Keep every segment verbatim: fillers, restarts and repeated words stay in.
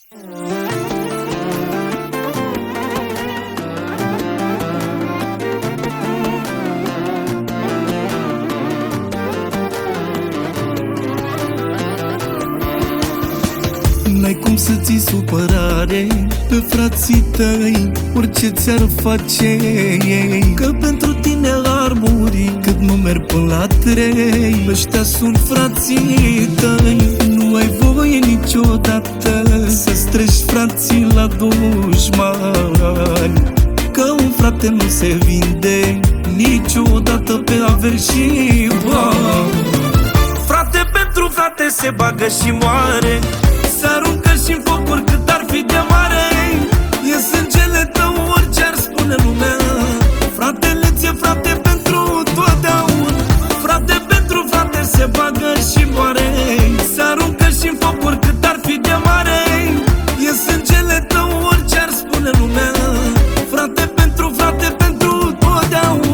N-ai cum să ții supărare pe frații tăi, orice ți-ar face ei, că pentru tine ar muri cât nu merg până la trei. Ăștia sunt frații tăi, nu ai voie niciodată să-ți treci frații la dușmani, că un frate nu se vinde niciodată pe averi și bani. Frate pentru frate se bagă și moare, se aruncă și-n foc oricât ar fi de mare. E sângele tău orice ar spune lumea, fratele ți-e frate pentru totdeauna. Frate pentru frate se bagă și moare, se aruncă și-n foc oricât ar fi de mare. E sângele tău orice ar spune lumea, frate pentru frate pentru totdeauna.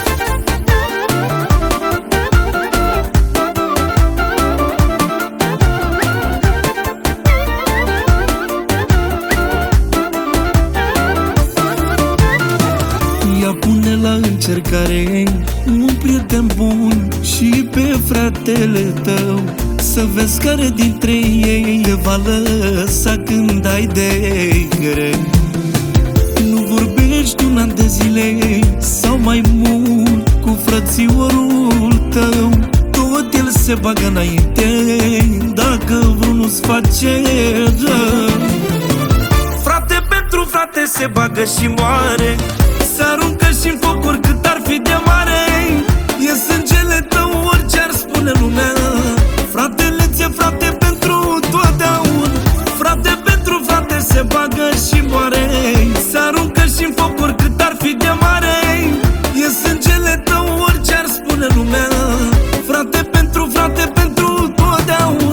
Ia pune la încercare un prieten bun și pe fratele tău, să vezi care dintre ei te va lăsa când ai de greu. Nu vorbești un an de zile sau mai mult cu frățiorul tău, tot el se bagă înainte dacă vreunul-ți face rău. Frate pentru frate se bagă și moare, se aruncă și-n foc oricât ar fi de mare. E sângele tău orice ar spune lumea, fratele ți-e frate pentru totdeauna. Frate pentru frate se bagă și moare, se aruncă și-n foc oricât ar fi de mare. E sângele tău orice ar spune lumea, frate pentru frate pentru totdeauna.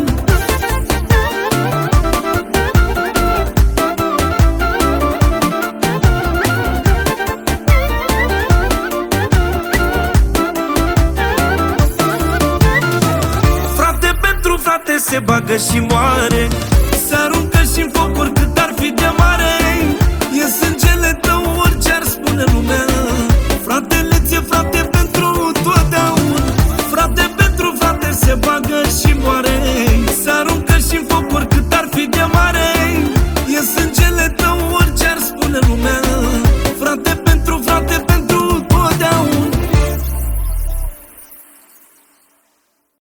Frate se bagă și moare, se aruncă și-n foc oricât ar fi de mare. E sângele tău orice ar spune lumea, fratele ți-e frate pentru totdeauna. Frate pentru frate se bagă